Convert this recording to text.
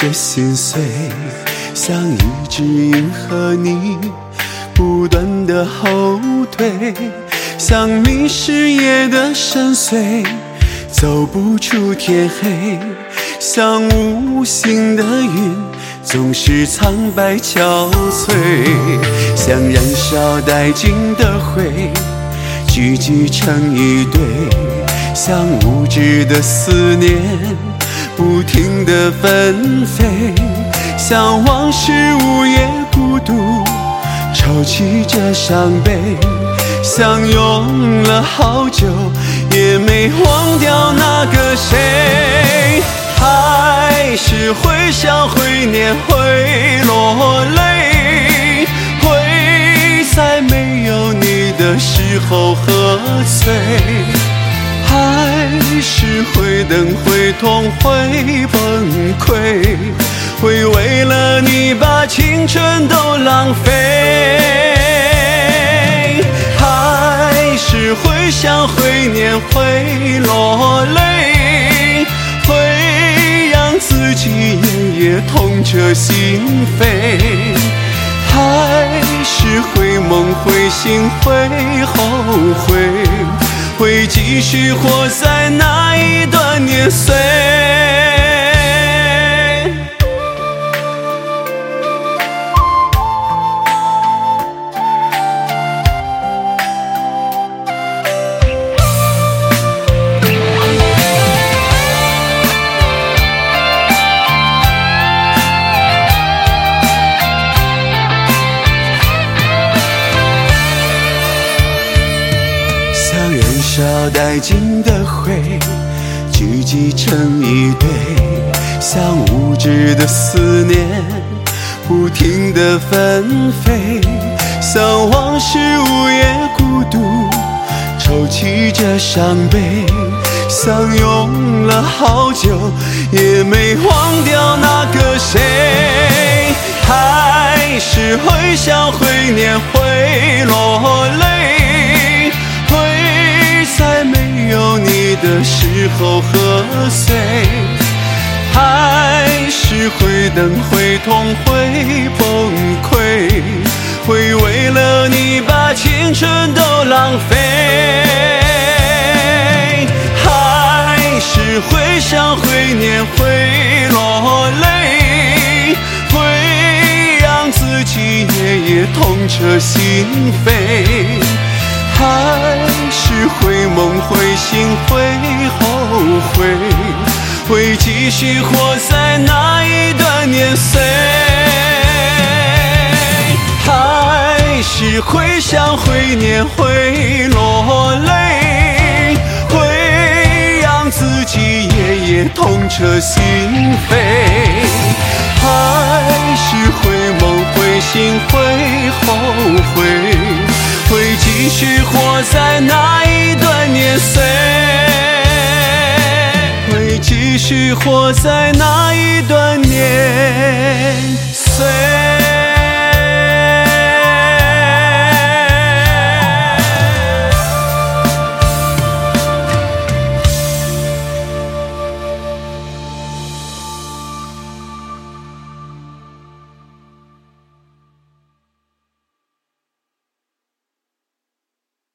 着心碎，像一只鹰和你不断的后退，像迷失夜的深邃，走不出天黑，像无形的云，总是苍白憔悴，像燃烧殆尽的灰，聚集成一堆，像无知的思念，不停地纷飞，像往事午夜孤独，抽泣着伤悲，像用了好久也没忘掉那个谁，还是会笑会念会落泪，会在没有你的时候喝醉，还是会等会痛会崩溃，会为了你把青春都浪费，还是会想会念会落泪，会让自己夜夜痛彻心扉，还是会梦会醒会后悔，会继续活在那一段年岁。烧殆尽的灰，聚集成一堆，像无知的思念，不停地纷飞，像往事午夜孤独，抽泣着伤悲，像用了好久也没忘掉那个谁，还是会笑会念会落泪，在没有你的时候喝醉，还是会等会痛会崩溃，会为了你把青春都浪费，还是会想会念会落泪，会让自己夜夜痛彻心扉，还是会梦会醒会后悔，会继续活在那一段年岁，还是会想会念会落泪，会让自己夜夜痛彻心扉，还是会梦会醒会后悔，会继续活在那一段年岁，会继续活在那一段年